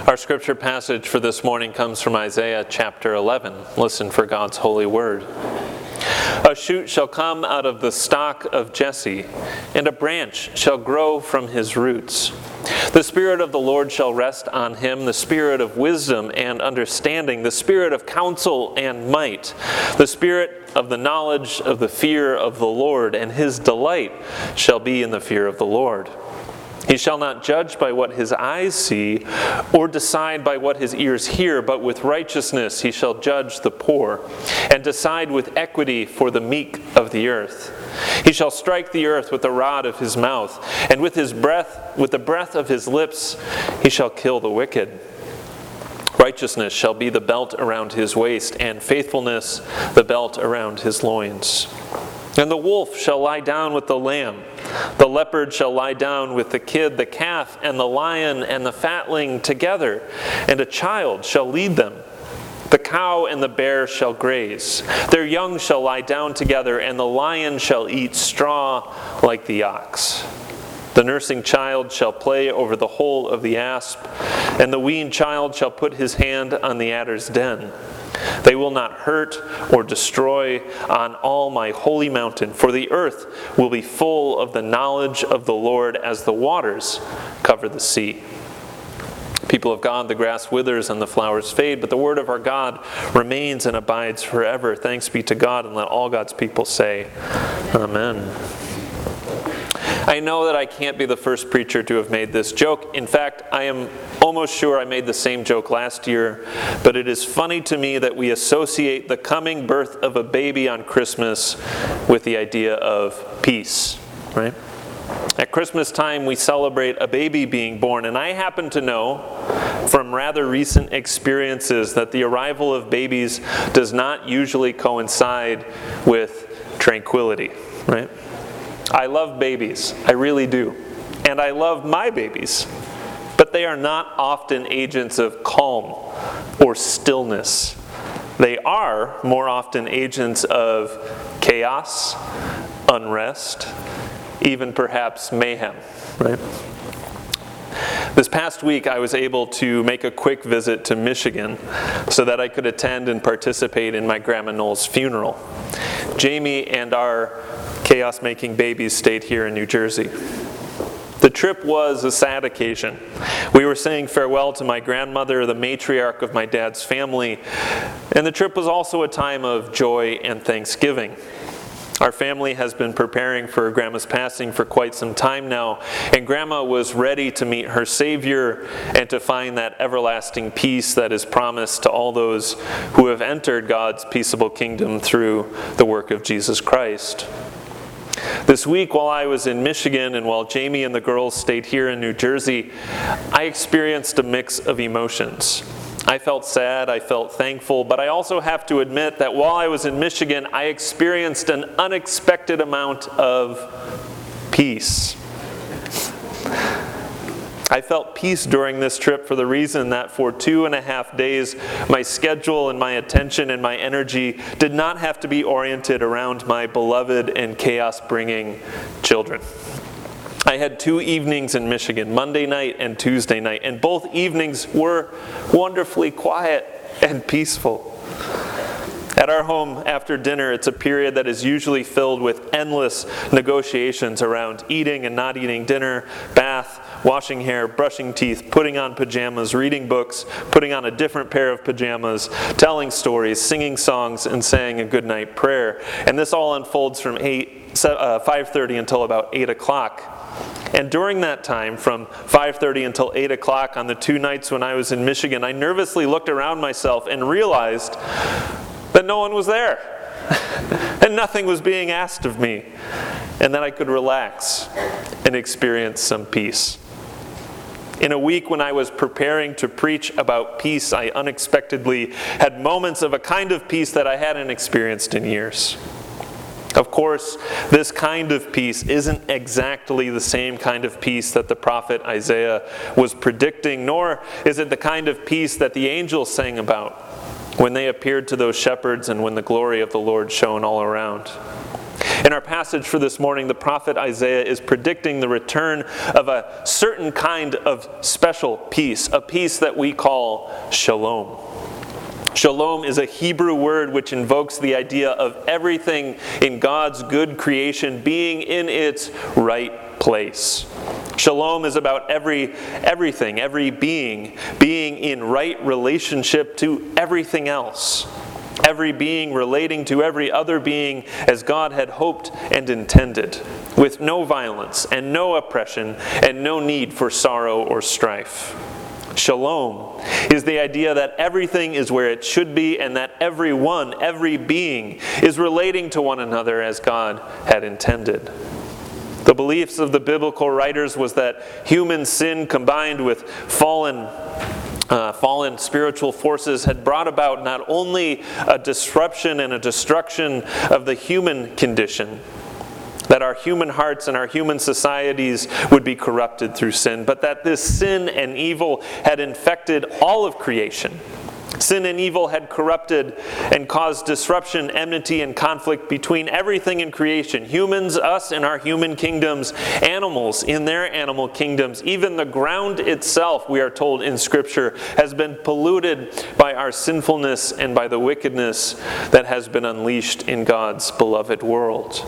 Our scripture passage for this morning comes from Isaiah chapter 11. Listen for God's holy word. A shoot shall come out of the stock of Jesse, and a branch shall grow from his roots. The Spirit of the Lord shall rest on him, the Spirit of wisdom and understanding, the Spirit of counsel and might, the Spirit of the knowledge of the fear of the Lord, and his delight shall be in the fear of the Lord. He shall not judge by what his eyes see, or decide by what his ears hear, but with righteousness he shall judge the poor, and decide with equity for the meek of the earth. He shall strike the earth with the rod of his mouth, and with the breath of his lips he shall kill the wicked. Righteousness shall be the belt around his waist, and faithfulness the belt around his loins. And the wolf shall lie down with the lamb. The leopard shall lie down with the kid, the calf, and the lion and the fatling together, and a child shall lead them. The cow and the bear shall graze. Their young shall lie down together, and the lion shall eat straw like the ox. The nursing child shall play over the hole of the asp, and the weaned child shall put his hand on the adder's den. They will not hurt or destroy on all my holy mountain, for the earth will be full of the knowledge of the Lord as the waters cover the sea. People of God, the grass withers and the flowers fade, but the word of our God remains and abides forever. Thanks be to God, and let all God's people say, Amen. I know that I can't be the first preacher to have made this joke. In fact, I am almost sure I made the same joke last year, but it is funny to me that we associate the coming birth of a baby on Christmas with the idea of peace, right? At Christmas time, we celebrate a baby being born, and I happen to know from rather recent experiences that the arrival of babies does not usually coincide with tranquility, right? I love babies, I really do, and I love my babies, but they are not often agents of calm or stillness. They are more often agents of chaos, unrest, even perhaps mayhem, right? This past week, I was able to make a quick visit to Michigan so that I could attend and participate in my Grandma Noel's funeral. Jamie and our chaos-making babies stayed here in New Jersey. The trip was a sad occasion. We were saying farewell to my grandmother, the matriarch of my dad's family, and the trip was also a time of joy and thanksgiving. Our family has been preparing for Grandma's passing for quite some time now, and Grandma was ready to meet her Savior and to find that everlasting peace that is promised to all those who have entered God's peaceable kingdom through the work of Jesus Christ. This week, while I was in Michigan and while Jamie and the girls stayed here in New Jersey, I experienced a mix of emotions. I felt sad, I felt thankful, but I also have to admit that while I was in Michigan, I experienced an unexpected amount of peace. I felt peace during this trip for the reason that for 2.5 days, my schedule and my attention and my energy did not have to be oriented around my beloved and chaos-bringing children. I had 2 evenings in Michigan, Monday night and Tuesday night, and both evenings were wonderfully quiet and peaceful. At our home, after dinner, it's a period that is usually filled with endless negotiations around eating and not eating dinner, bath, washing hair, brushing teeth, putting on pajamas, reading books, putting on a different pair of pajamas, telling stories, singing songs, and saying a goodnight prayer. And this all unfolds from 5:30 until about 8 o'clock. And during that time, from 5:30 until 8 o'clock on the 2 nights when I was in Michigan, I nervously looked around myself and realized that no one was there, and nothing was being asked of me, and that I could relax and experience some peace. In a week when I was preparing to preach about peace, I unexpectedly had moments of a kind of peace that I hadn't experienced in years. Of course, this kind of peace isn't exactly the same kind of peace that the prophet Isaiah was predicting, nor is it the kind of peace that the angels sang about when they appeared to those shepherds and when the glory of the Lord shone all around. In our passage for this morning, the prophet Isaiah is predicting the return of a certain kind of special peace, a peace that we call shalom. Shalom is a Hebrew word which invokes the idea of everything in God's good creation being in its right place. Shalom is about everything, every being in right relationship to everything else. Every being relating to every other being as God had hoped and intended, with no violence and no oppression and no need for sorrow or strife. Shalom is the idea that everything is where it should be and that every being is relating to one another as God had intended. The beliefs of the biblical writers was that human sin combined with fallen spiritual forces had brought about not only a disruption and a destruction of the human condition, that our human hearts and our human societies would be corrupted through sin, but that this sin and evil had infected all of creation. Sin and evil had corrupted and caused disruption, enmity, and conflict between everything in creation. Humans, us in our human kingdoms, animals in their animal kingdoms. Even the ground itself, we are told in Scripture, has been polluted by our sinfulness and by the wickedness that has been unleashed in God's beloved world.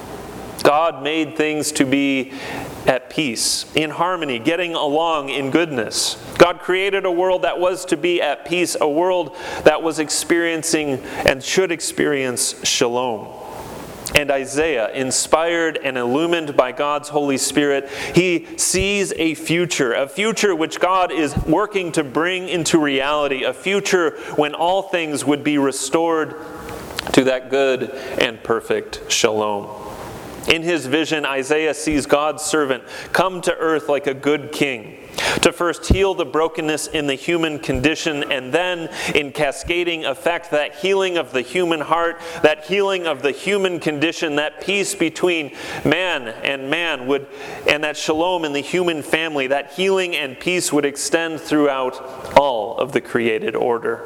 God made things to be at peace, in harmony, getting along in goodness. God created a world that was to be at peace, a world that was experiencing and should experience shalom. And Isaiah, inspired and illumined by God's Holy Spirit, he sees a future which God is working to bring into reality, a future when all things would be restored to that good and perfect shalom. In his vision, Isaiah sees God's servant come to earth like a good king, to first heal the brokenness in the human condition, and then, in cascading effect, that healing of the human heart, that healing of the human condition, that peace between man would, and that shalom in the human family, that healing and peace would extend throughout all of the created order.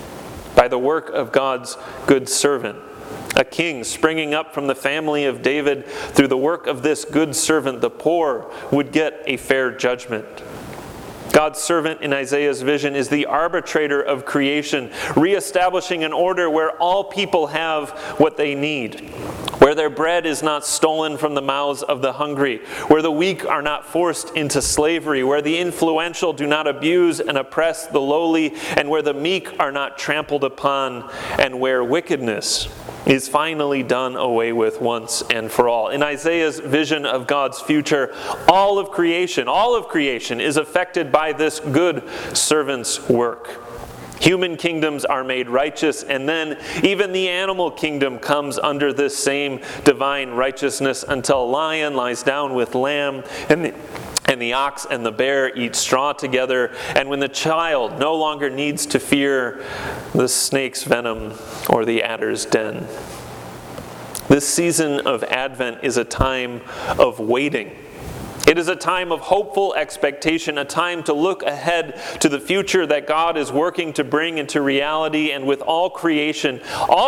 By the work of God's good servant, a king springing up from the family of David, through the work of this good servant, the poor would get a fair judgment. God's servant in Isaiah's vision is the arbitrator of creation, reestablishing an order where all people have what they need, where their bread is not stolen from the mouths of the hungry, where the weak are not forced into slavery, where the influential do not abuse and oppress the lowly, and where the meek are not trampled upon, and where wickedness is finally done away with once and for all. In Isaiah's vision of God's future, all of creation is affected by this good servant's work. Human kingdoms are made righteous, and then even the animal kingdom comes under this same divine righteousness until lion lies down with lamb, and the ox and the bear eat straw together, and when the child no longer needs to fear the snake's venom or the adder's den. This season of Advent is a time of waiting. It is a time of hopeful expectation, a time to look ahead to the future that God is working to bring into reality, and with all creation,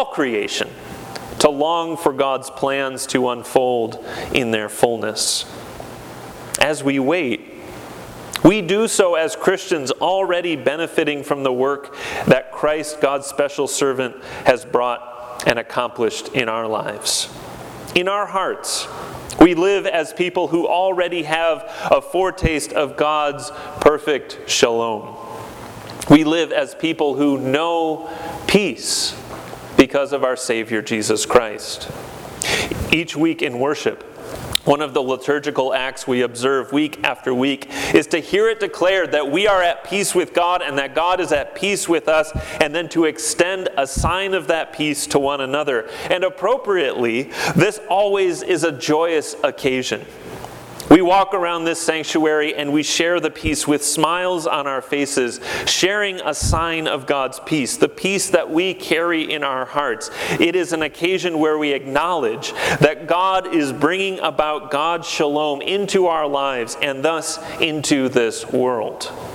to long for God's plans to unfold in their fullness. As we wait, we do so as Christians already benefiting from the work that Christ, God's special servant, has brought and accomplished in our lives. In our hearts, we live as people who already have a foretaste of God's perfect shalom. We live as people who know peace because of our Savior Jesus Christ. Each week in worship, one of the liturgical acts we observe week after week is to hear it declared that we are at peace with God and that God is at peace with us, and then to extend a sign of that peace to one another. And appropriately, this always is a joyous occasion. We walk around this sanctuary and we share the peace with smiles on our faces, sharing a sign of God's peace, the peace that we carry in our hearts. It is an occasion where we acknowledge that God is bringing about God's shalom into our lives and thus into this world.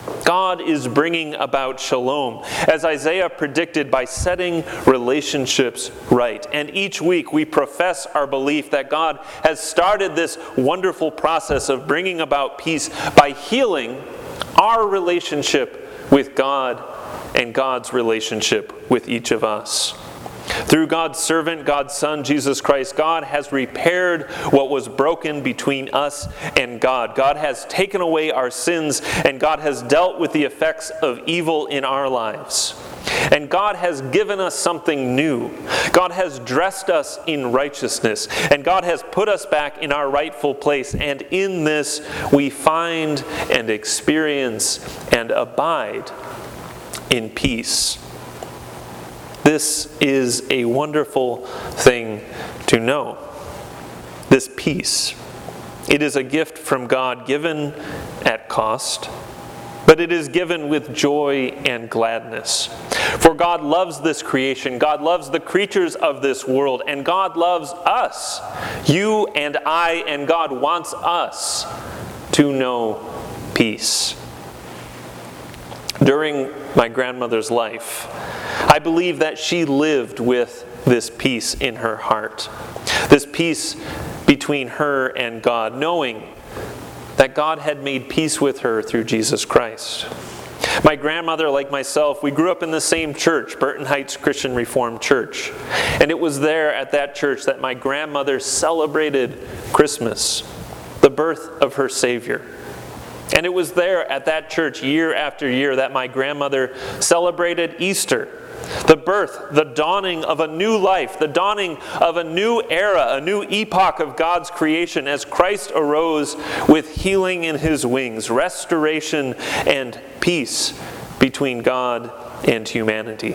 God is bringing about shalom, as Isaiah predicted, by setting relationships right. And each week we profess our belief that God has started this wonderful process of bringing about peace by healing our relationship with God and God's relationship with each of us. Through God's servant, God's Son, Jesus Christ, God has repaired what was broken between us and God. God has taken away our sins, and God has dealt with the effects of evil in our lives. And God has given us something new. God has dressed us in righteousness, and God has put us back in our rightful place. And in this we find and experience and abide in peace. This is a wonderful thing to know. This peace. It is a gift from God given at cost, but it is given with joy and gladness. For God loves this creation. God loves the creatures of this world, and God loves us, you and I, and God wants us to know peace. During my grandmother's life, I believe that she lived with this peace in her heart. This peace between her and God, knowing that God had made peace with her through Jesus Christ. My grandmother, like myself, we grew up in the same church, Burton Heights Christian Reformed Church. And it was there at that church that my grandmother celebrated Christmas, the birth of her Savior. And it was there at that church year after year that my grandmother celebrated Easter, the birth, the dawning of a new life, the dawning of a new era, a new epoch of God's creation as Christ arose with healing in his wings, restoration and peace between God and humanity.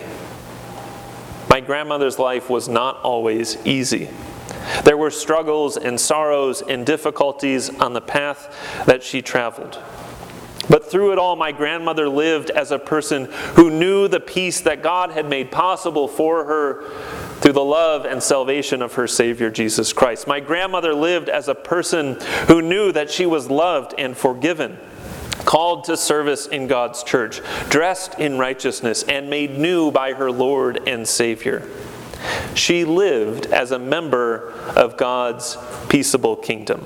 My grandmother's life was not always easy. There were struggles and sorrows and difficulties on the path that she traveled. But through it all, my grandmother lived as a person who knew the peace that God had made possible for her through the love and salvation of her Savior, Jesus Christ. My grandmother lived as a person who knew that she was loved and forgiven, called to service in God's church, dressed in righteousness, and made new by her Lord and Savior. She lived as a member of God's peaceable kingdom.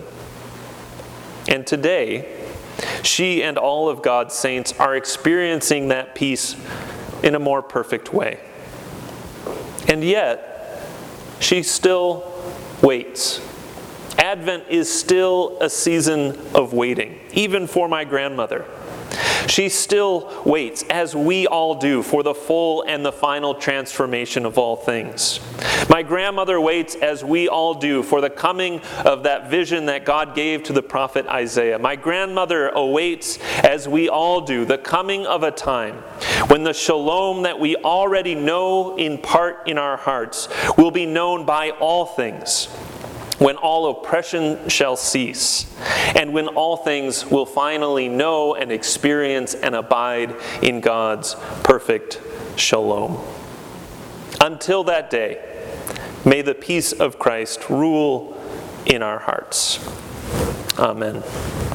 And today, she and all of God's saints are experiencing that peace in a more perfect way. And yet, she still waits. Advent is still a season of waiting, even for my grandmother. She still waits, as we all do, for the full and the final transformation of all things. My grandmother waits, as we all do, for the coming of that vision that God gave to the prophet Isaiah. My grandmother awaits, as we all do, the coming of a time when the shalom that we already know in part in our hearts will be known by all things, when all oppression shall cease, and when all things will finally know and experience and abide in God's perfect shalom. Until that day, may the peace of Christ rule in our hearts. Amen.